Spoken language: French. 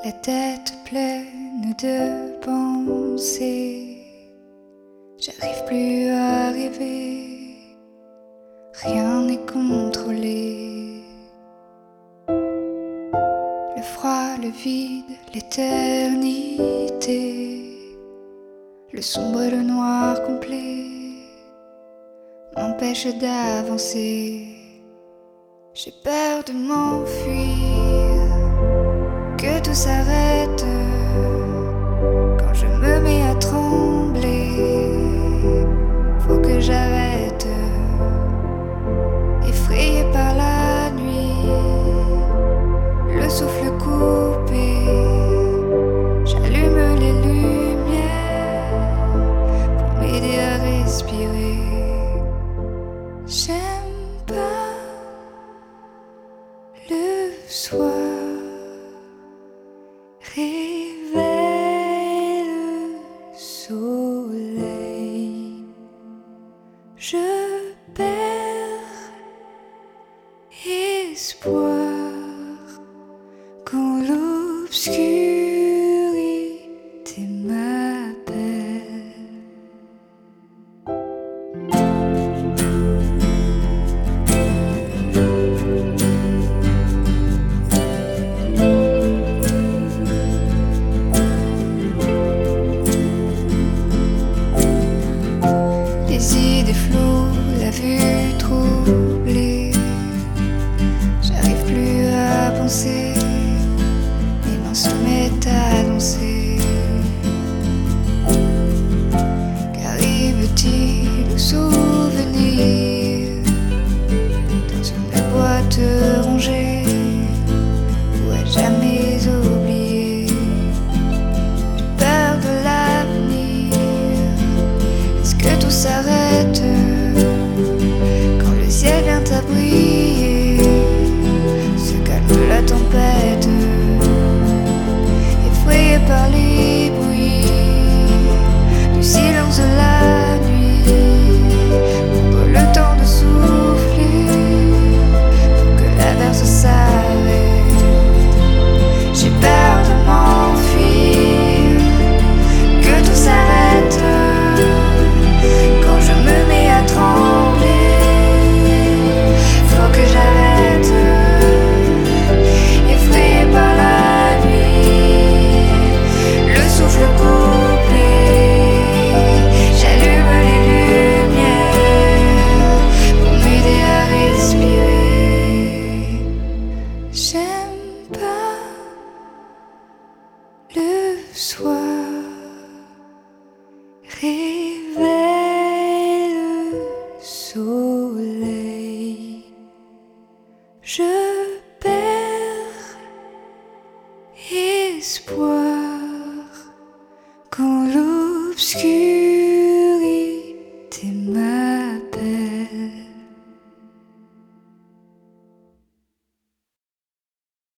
la tête pleine de pensées. J'arrive plus à rêver, rien n'est contrôlé. Le froid, le vide, l'éternité, le sombre et le noir complet m'empêchent d'avancer. J'ai peur de m'enfuir, que tout s'arrête quand je me mets à trembler. Faut que j'arrête, effrayé par la nuit, le souffle coupé, j'allume les lumières pour m'aider à respirer. J'aime pas le soir, réveille le soleil. Je perds espoir quand l'obscurité m'appelle. Les idées floues, la vue troublée, j'arrive plus à penser, mes mains se mettent à danser. Qu'arrive-t-il au souvenir dans une boîte rongée ou à jamais oublier? J'ai peur de l'avenir, est-ce que tout s'arrête quand le ciel vient à briller? Se calme la tempête, effrayé par les bruits du silence de la nuit. Prendre le temps de souffler pour que l'averse s'arrête. J'ai peur de m'enfuir, que tout s'arrête quand je me mets à trembler. Faut que j'arrête, effrayé par la nuit, le souffle coupé, j'allume les lumières pour m'aider à respirer. J'aime pas le soir, réveille le soleil. Je perds espoir quand l'obscurité